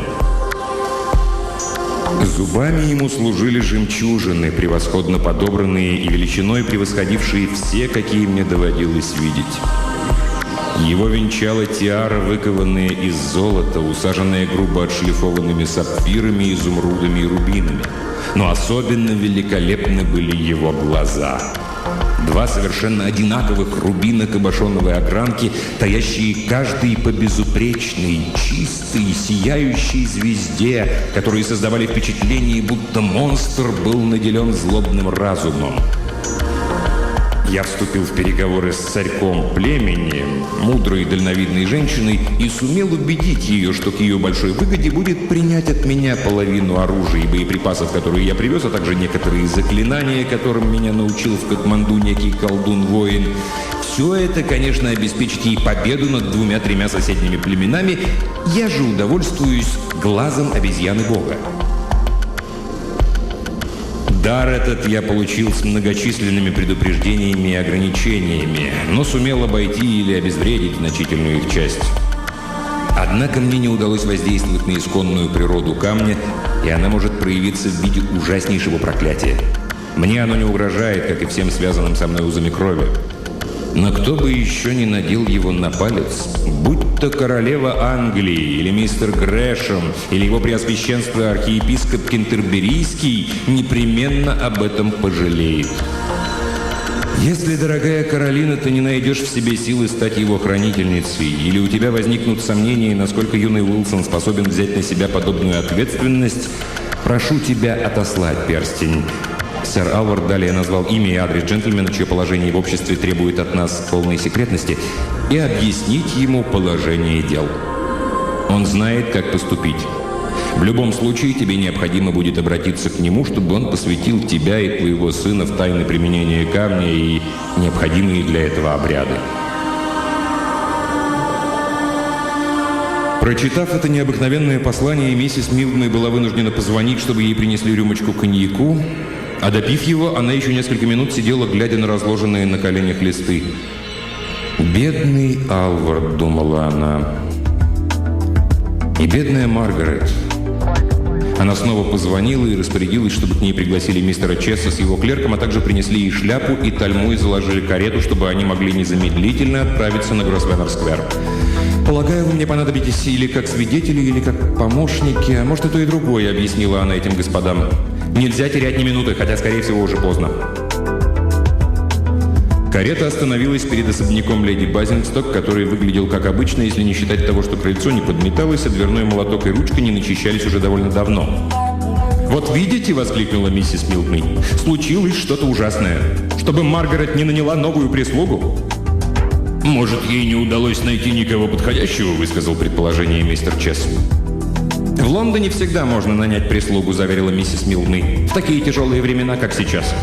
Зубами ему служили жемчужины, превосходно подобранные и величиной превосходившие все, какие мне доводилось видеть. Его венчала тиара, выкованная из золота, усаженная грубо отшлифованными сапфирами, изумрудами и рубинами. Но особенно великолепны были его глаза. 2 совершенно одинаковых рубина кабошоновой огранки, таящие каждый по безупречной, чистой, сияющей звезде, которые создавали впечатление, будто монстр был наделен злобным разумом. Я вступил в переговоры с царьком племени, мудрой и дальновидной женщиной, и сумел убедить ее, что к ее большой выгоде будет принять от меня половину оружия и боеприпасов, которые я привез, а также некоторые заклинания, которым меня научил в Катманду некий колдун-воин. Все это, конечно, обеспечит ей победу над 2-3 соседними племенами. Я же удовольствуюсь глазом обезьяны-бога. Дар этот я получил с многочисленными предупреждениями и ограничениями, но сумел обойти или обезвредить значительную их часть. Однако мне не удалось воздействовать на исконную природу камня, и она может проявиться в виде ужаснейшего проклятия. Мне оно не угрожает, как и всем связанным со мной узами крови. Но кто бы еще не надел его на палец, будь то королева Англии, или мистер Грэшем, или его преосвященство архиепископ Кентерберийский, непременно об этом пожалеет. Если, дорогая Каролина, ты не найдешь в себе силы стать его хранительницей, или у тебя возникнут сомнения, насколько юный Уилсон способен взять на себя подобную ответственность, прошу тебя отослать перстень. Сэр Алвард далее назвал имя и адрес джентльмена, чье положение в обществе требует от нас полной секретности, и объяснить ему положение дел. Он знает, как поступить. В любом случае, тебе необходимо будет обратиться к нему, чтобы он посвятил тебя и твоего сына в тайны применения камня и необходимые для этого обряды. Прочитав это необыкновенное послание, миссис Милдмей была вынуждена позвонить, чтобы ей принесли рюмочку коньяку, а допив его, она еще несколько минут сидела, глядя на разложенные на коленях листы. «Бедный Алвард», — думала она, — «и бедная Маргарет». Она Она снова позвонила и распорядилась, чтобы к ней пригласили мистера Чесса с его клерком, а также принесли ей шляпу и тальму и заложили карету, чтобы они могли незамедлительно отправиться на Гросвеннер-сквер. «Полагаю, вы мне понадобитесь или как свидетели, или как помощники, а может и то и другое», — объяснила она этим господам. «Нельзя терять ни минуты, хотя, скорее всего, уже поздно». Карета остановилась перед особняком леди Базингсток, который выглядел как обычно, если не считать того, что крыльцо не подметалось, а дверной молоток и ручка не начищались уже довольно давно. «Вот видите!» — воскликнула миссис Милтней. «Случилось что-то ужасное. Чтобы Маргарет не наняла новую прислугу». «Может, ей не удалось найти никого подходящего?» — высказал предположение мистер Чесс. «В Лондоне всегда можно нанять прислугу», — заверила миссис Милтней. «В такие тяжелые времена, как сейчас».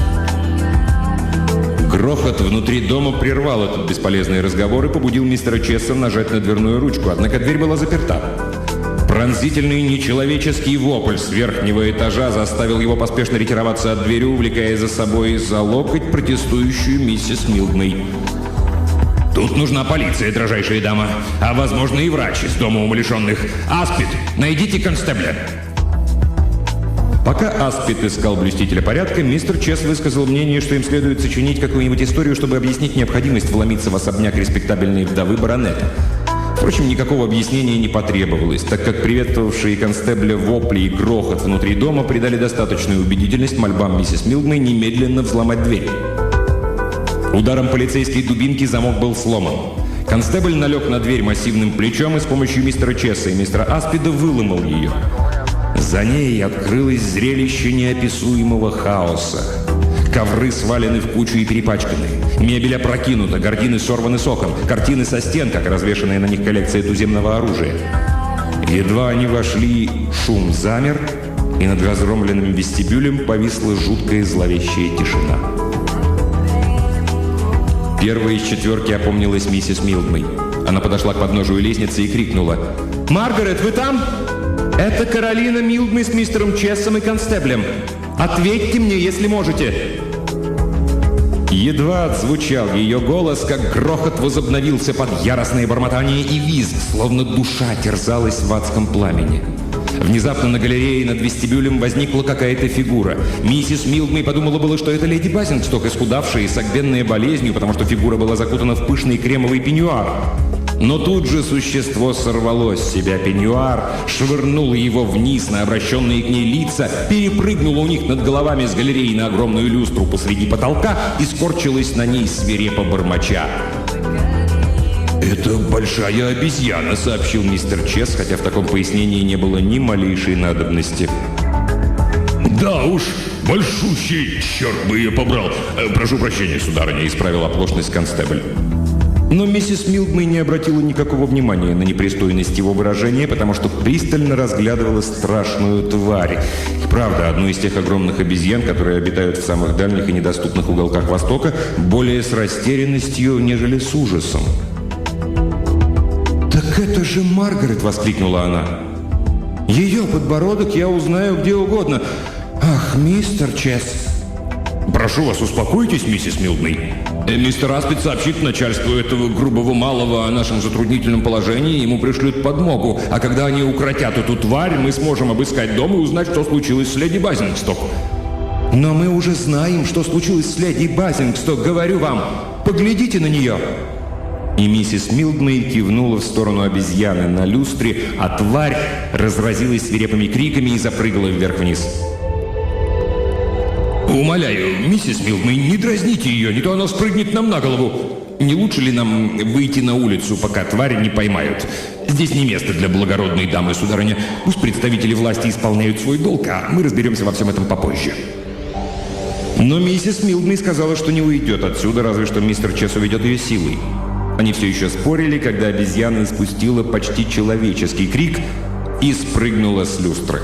Грохот внутри дома прервал этот бесполезный разговор и побудил мистера Чесса нажать на дверную ручку, однако дверь была заперта. Пронзительный нечеловеческий вопль с верхнего этажа заставил его поспешно ретироваться от двери, увлекая за собой за локоть протестующую миссис Милтней. «Тут нужна полиция, дрожайшая дама, а, возможно, и врач из дома умалишенных. Аспид, найдите констебля!» Пока Аспид искал блюстителя порядка, мистер Чесс высказал мнение, что им следует сочинить какую-нибудь историю, чтобы объяснить необходимость вломиться в особняк респектабельной вдовы баронета. Впрочем, никакого объяснения не потребовалось, так как приветствовавшие констебля вопли и грохот внутри дома придали достаточную убедительность мольбам миссис Милтней немедленно взломать дверь. Ударом полицейской дубинки замок был сломан. Констебль налег на дверь массивным плечом и с помощью мистера Чесса и мистера Аспида выломал ее. За ней открылось зрелище неописуемого хаоса. Ковры свалены в кучу и перепачканы. Мебель опрокинута, гардины сорваны с окон, картины со стен, как развешанная на них коллекция туземного оружия. Едва они вошли, шум замер, и над разгромленным вестибюлем повисла жуткая зловещая тишина. Первой из четверки опомнилась миссис Милтней. Она подошла к подножию лестницы и крикнула: «Маргарет, вы там? Это Каролина Милтней с мистером Чессом и констеблем. Ответьте мне, если можете!» Едва отзвучал ее голос, как грохот возобновился под яростное бормотание и визг, словно душа терзалась в адском пламени. Внезапно на галерее над вестибюлем возникла какая-то фигура. Миссис Милтней подумала было, что это леди Базингсток, исхудавшая и согбенная болезнью, потому что фигура была закутана в пышный кремовый пеньюар. Но тут же существо сорвало с себя пеньюар, швырнуло его вниз на обращенные к ней лица, перепрыгнуло у них над головами с галереи на огромную люстру посреди потолка и скорчилось на ней свирепо бормоча. «Это большая обезьяна», — сообщил мистер Чесс, хотя в таком пояснении не было ни малейшей надобности. «Да уж, большущий, черт бы ее побрал. Прошу прощения, сударыня», — исправил оплошность констебль. Но миссис Милтней не обратила никакого внимания на непристойность его выражения, потому что пристально разглядывала страшную тварь. И правда, одну из тех огромных обезьян, которые обитают в самых дальних и недоступных уголках Востока, более с растерянностью, нежели с ужасом. «Так это же Маргарет!» — воскликнула она. «Ее подбородок я узнаю где угодно. Ах, мистер Чесс!» «Прошу вас, успокойтесь, миссис Милтней. Мистер Аспид сообщит начальству этого грубого малого о нашем затруднительном положении, и ему пришлют подмогу. А когда они укротят эту тварь, мы сможем обыскать дом и узнать, что случилось с леди Базингсток». «Но мы уже знаем, что случилось с леди Базингсток, говорю вам. Поглядите на нее!» И миссис Милтней кивнула в сторону обезьяны на люстре, а тварь разразилась свирепыми криками и запрыгала вверх-вниз. «Умоляю, миссис Милтней, не дразните ее, не то она спрыгнет нам на голову. Не лучше ли нам выйти на улицу, пока твари не поймают? Здесь не место для благородной дамы, сударыня. Пусть представители власти исполняют свой долг, а мы разберемся во всем этом попозже». Но миссис Милтней сказала, что не уйдет отсюда, разве что мистер Чесс уведет ее силой. Они все еще спорили, когда обезьяна испустила почти человеческий крик и спрыгнула с люстры.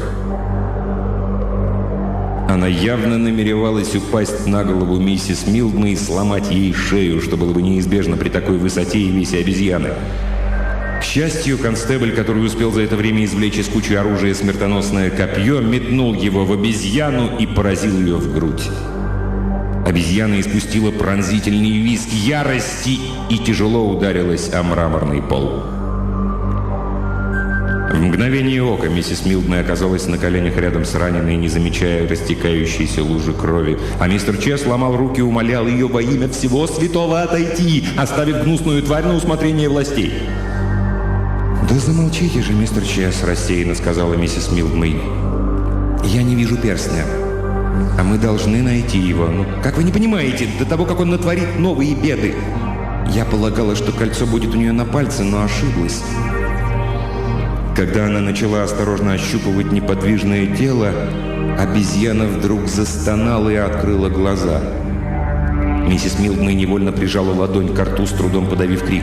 Она явно намеревалась упасть на голову миссис Милтней и сломать ей шею, что было бы неизбежно при такой высоте и весе обезьяны. К счастью, констебль, который успел за это время извлечь из кучи оружия смертоносное копье, метнул его в обезьяну и поразил ее в грудь. Обезьяна испустила пронзительный визг ярости и тяжело ударилась о мраморный пол. В мгновение ока миссис Милдмей оказалась на коленях рядом с раненой, не замечая растекающейся лужи крови. А мистер Чес ломал руки и умолял ее во имя всего святого отойти, оставив гнусную тварь на усмотрение властей. «Да замолчите же, мистер Чес», — рассеянно сказала миссис Милдмей. «Я не вижу перстня, а мы должны найти его. Ну, как вы не понимаете, до того, как он натворит новые беды. Я полагала, что кольцо будет у нее на пальце, но ошиблась». Когда она начала осторожно ощупывать неподвижное тело, обезьяна вдруг застонала и открыла глаза. Миссис Милдмей невольно прижала ладонь к рту, с трудом подавив крик.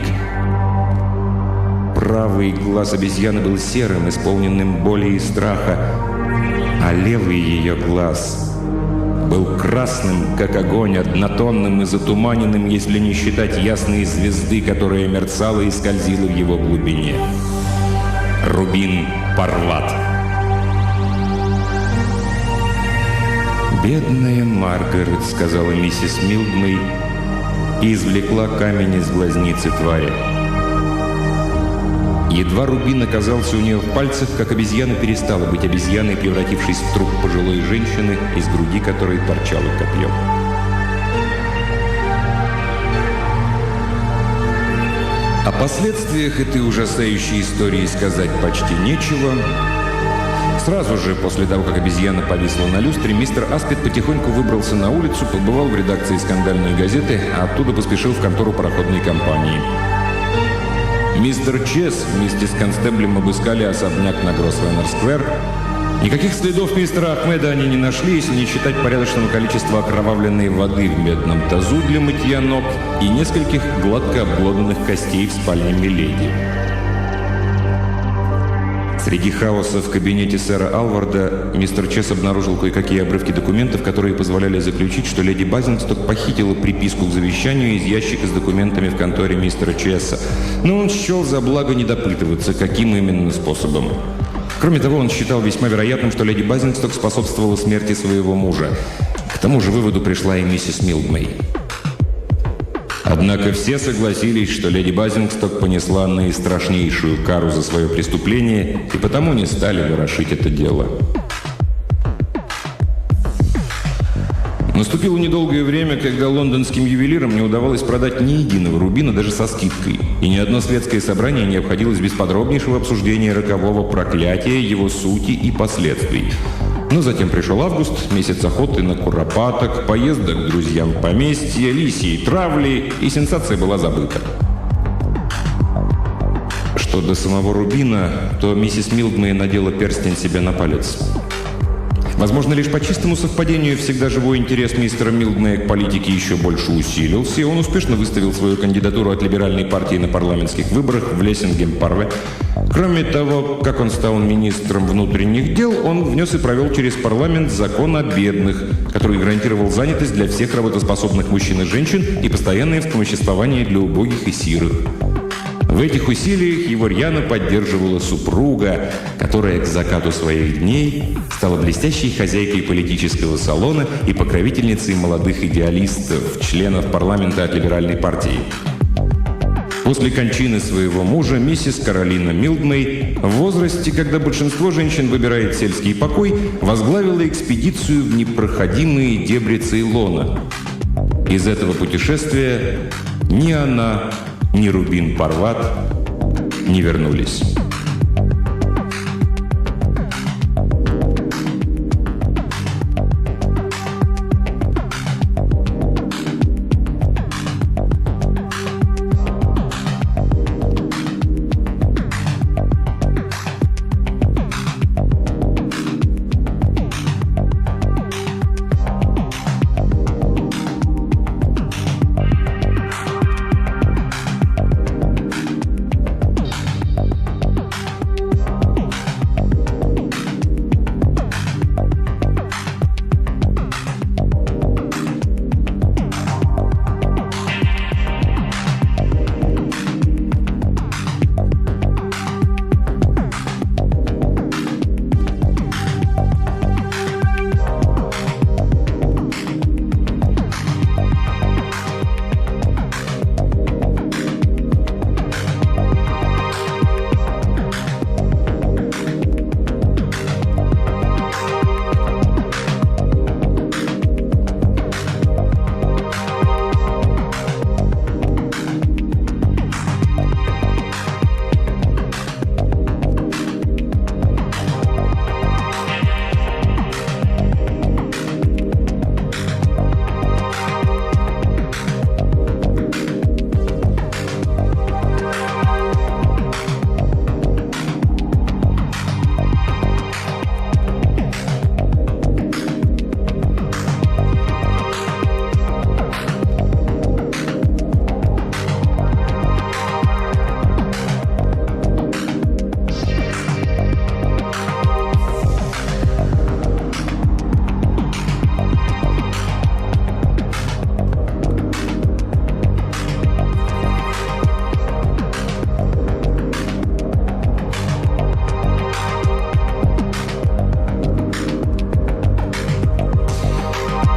Правый глаз обезьяны был серым, исполненным боли и страха, а левый ее глаз был красным, как огонь, однотонным и затуманенным, если не считать ясной звезды, которая мерцала и скользила в его глубине. Рубин Парват. «Бедная Маргарет», — сказала миссис Милдмей и извлекла камень из глазницы твари. Едва рубин оказался у нее в пальцах, как обезьяна перестала быть обезьяной, превратившись в труп пожилой женщины, из груди которой торчало копье. О последствиях этой ужасающей истории сказать почти нечего. Сразу же после того, как обезьяна повисла на люстре, мистер Аспид потихоньку выбрался на улицу, побывал в редакции скандальной газеты, а оттуда поспешил в контору пароходной компании. Мистер Чес вместе с констеблем обыскали особняк на Гроссвеннер-сквер. Никаких следов мистера Ахмеда они не нашли, если не считать порядочного количества окровавленной воды в медном тазу для мытья ног и нескольких гладко обглоданных костей в спальне миледи. Среди хаоса в кабинете сэра Алварда мистер Чес обнаружил кое-какие обрывки документов, которые позволяли заключить, что леди Базингсток похитила приписку к завещанию из ящика с документами в конторе мистера Чеса. Но он счел за благо не допытываться, каким именно способом. Кроме того, он считал весьма вероятным, что леди Базингсток способствовала смерти своего мужа. К тому же выводу пришла и миссис Милдмей. Однако все согласились, что леди Базингсток понесла наистрашнейшую кару за свое преступление, и потому не стали ворошить это дело. Наступило недолгое время, когда лондонским ювелирам не удавалось продать ни единого рубина даже со скидкой, и ни одно светское собрание не обходилось без подробнейшего обсуждения рокового проклятия, его сути и последствий. Но затем пришел август, месяц охоты на куропаток, поездок к друзьям в поместье, лисьей травли, и сенсация была забыта. Что до самого рубина, то миссис Милдмей надела перстень себе на палец. Возможно, лишь по чистому совпадению всегда живой интерес мистера Милдмея к политике еще больше усилился, и он успешно выставил свою кандидатуру от либеральной партии на парламентских выборах в Лессингем-Парве. Кроме того, как он стал министром внутренних дел, он внес и провел через парламент закон о бедных, который гарантировал занятость для всех работоспособных мужчин и женщин и постоянное вспомоществование для убогих и сирых. В этих усилиях его рьяно поддерживала супруга, которая к закату своих дней стала блестящей хозяйкой политического салона и покровительницей молодых идеалистов, членов парламента от либеральной партии. После кончины своего мужа миссис Каролина Милдмей в возрасте, когда большинство женщин выбирает сельский покой, возглавила экспедицию в непроходимые дебри Цейлона. Из этого путешествия ни она, ни Рубин Парват не вернулись.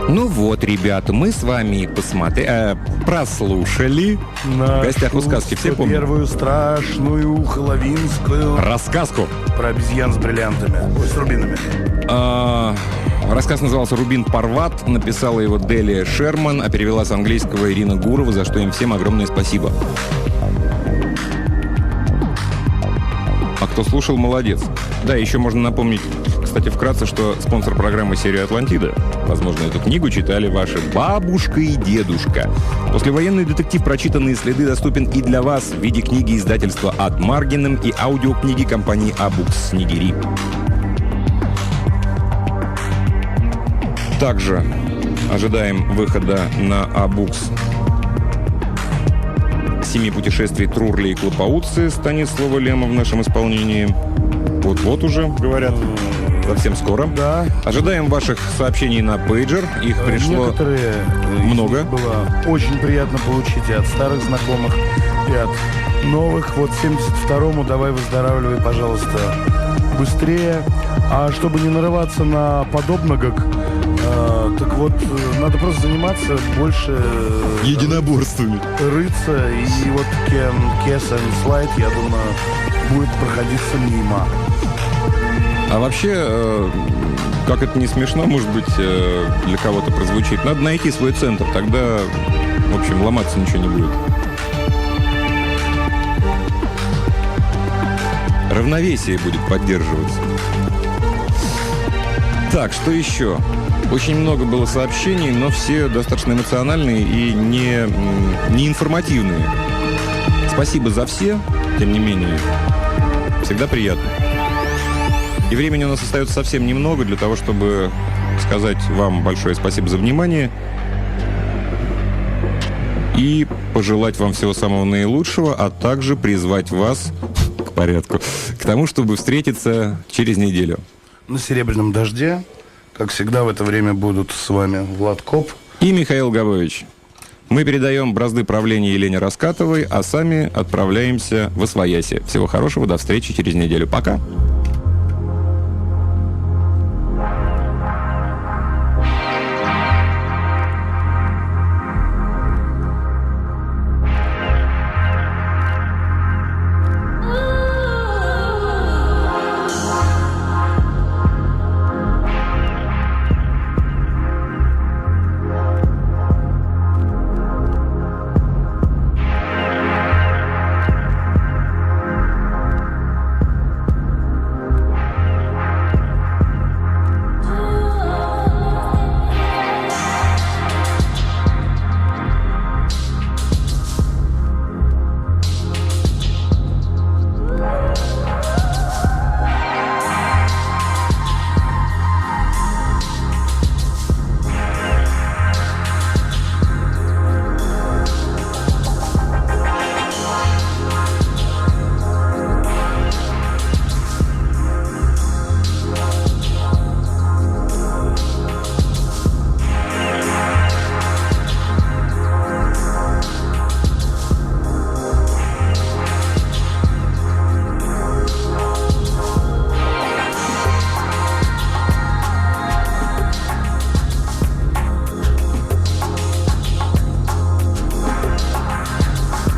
Ну вот, ребята, мы с вами прослушали в гостях у сказки. Все помнят? Первую страшную хэллоуинскую Рассказку. про обезьян с бриллиантами. Ой, с рубинами. Рассказ назывался «Рубин Парват». Написала его Делия Шерман, а перевела с английского Ирина Гурова, за что им всем огромное спасибо. А кто слушал, молодец. Да, еще можно напомнить, кстати, вкратце, что спонсор программы «Серия Атлантида». Возможно, эту книгу читали ваши бабушка и дедушка. Послевоенный детектив «Прочитанные следы» доступен и для вас в виде книги издательства «Ад Маргиным» и аудиокниги компании «Абукс Снегири». Также ожидаем выхода на Абукс «Семи путешествий Трурли и Клопауцы» Станислава Лема в нашем исполнении. Вот-вот уже, говорят, совсем скоро. Да. Ожидаем ваших сообщений на пейджер. Их пришло Некоторые много. Было очень приятно получить и от старых знакомых, и от новых. Вот 72-му давай выздоравливай, пожалуйста, быстрее. А чтобы не нарываться на подобного, так вот, надо просто заниматься больше единоборствами. Рыться. И вот Кес and Слайд, я думаю, будет проходиться мимо. А вообще, как это не смешно, может быть, для кого-то прозвучит, надо найти свой центр, тогда, в общем, ломаться ничего не будет. Равновесие будет поддерживаться. Так, что еще? Очень много было сообщений, но все достаточно эмоциональные и не информативные. Спасибо за все, тем не менее, всегда приятно. И времени у нас остается совсем немного для того, чтобы сказать вам большое спасибо за внимание и пожелать вам всего самого наилучшего, а также призвать вас к порядку, к тому, чтобы встретиться через неделю. На «Серебряном дожде», как всегда, в это время будут с вами Влад Коп и Михаил Габович. Мы передаем бразды правления Елене Раскатовой, а сами отправляемся в Освояси. Всего хорошего, до встречи через неделю. Пока!